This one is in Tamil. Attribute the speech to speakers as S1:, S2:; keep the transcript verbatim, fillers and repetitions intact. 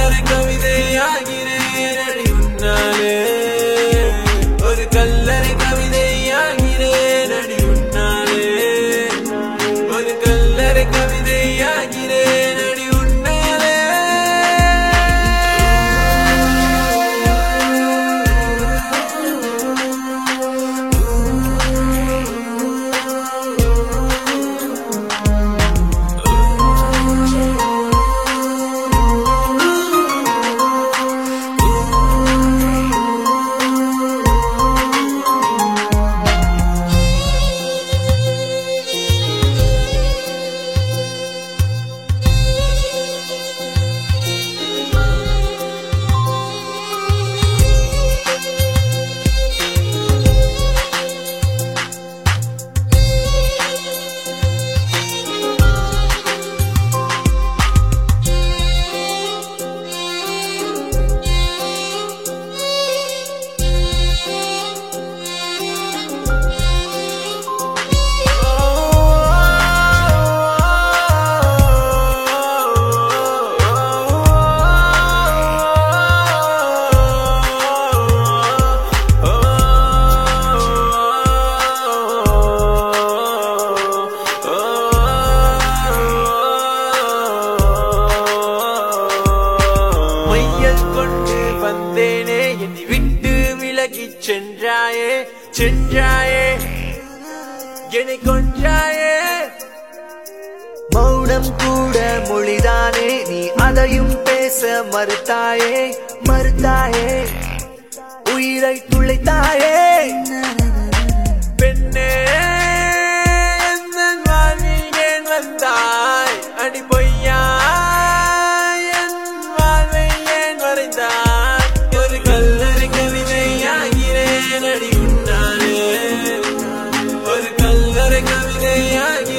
S1: கல்லறை கவிதையாகிறேன் அடி உன்னாலே ஒரு கல்லறை கவிதையாகிறேன் அடி உன்னாலே ஒரு கல்லறை கவிதையாகிறேன் அடி உன்னாலே வந்தேனே என்னை விட்டு விலகி சென்றாயே சென்றாயே என்னை கொன்றாயே மௌனம் கூட மொழிதானே நீ அதையும் பேச மறுத்தாயே மறுத்தாயே உயிரை துளைத்தாயே பெண்ணே எந்த வாழ்வில் ஏன் வந்தாய் அடி பொய்யா ஒரு கல்லறை கவிதையாகிறேன் அடி உன்னாலே ஒரு கல்லறை கவிதையாகிறேன்